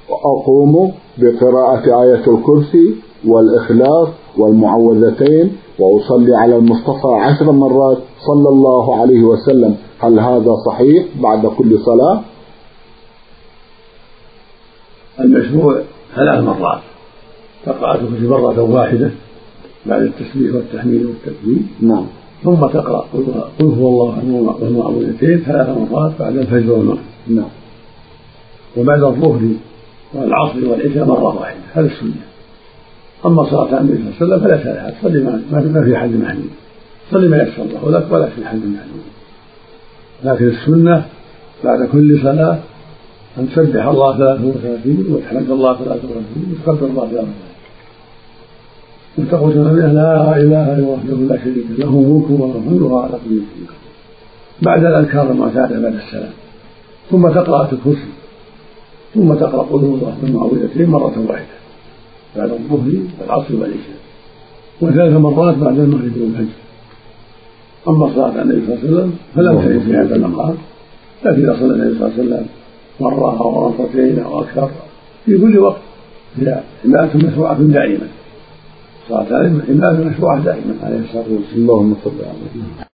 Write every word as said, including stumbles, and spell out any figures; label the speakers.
Speaker 1: وأقوم بقراءة آية الكرسي والإخلاص والمعوذتين وأصلي على المصطفى عشر مرات صلى الله عليه وسلم. هل هذا صحيح بعد كل صلاة؟
Speaker 2: المشروع ثلاث مرات، تقرأ الكرسي مرة واحدة بعد التسبيح والتحميد والتكبير.
Speaker 1: نعم.
Speaker 2: ثم تقرأ قل هو الله أحد والمعوذتين ثلاث مرات بعد الفجر والمغرب.
Speaker 1: نعم.
Speaker 2: وبعد الظهر والعصر والعشاء مرة واحدة، هذا السنة. أما صلاة النبي صلى الله عليه وسلم فلا تلها، صلي ما في حد محدود، صلي ما يسر الله لك ولا في حد محدود. لكن السنة بعد كل صلاة أن تسبح الله ثلاثة وثلاثين وتحمد الله ثلاثة وثلاثين وتكبر الله ثلاثة وثلاثين وتقول لا إله إلا وحده لا شريك له ملك وحمده على كل شيء بعد الأذكار المعتادة بعد السلام. ثم تقرأ الكرسي، ثم تقرأ قل هو الله والمعوذتين مرة واحدة بعد الظهر والعصر والعشاء، وثلاث مرات بعد المغرب والفجر. أما صلاة النبي صلى الله عليه وسلم فلم تجد في هذا المقام، لكن إذا صلى النبي صلى الله عليه وسلم مرة أو مرتين أو أكثر في كل وقت هي عبادة مشروعة دائما، صلاة النبي عبادة مشروعة دائما عليه الصلاة والسلام.
Speaker 1: اللهم صل على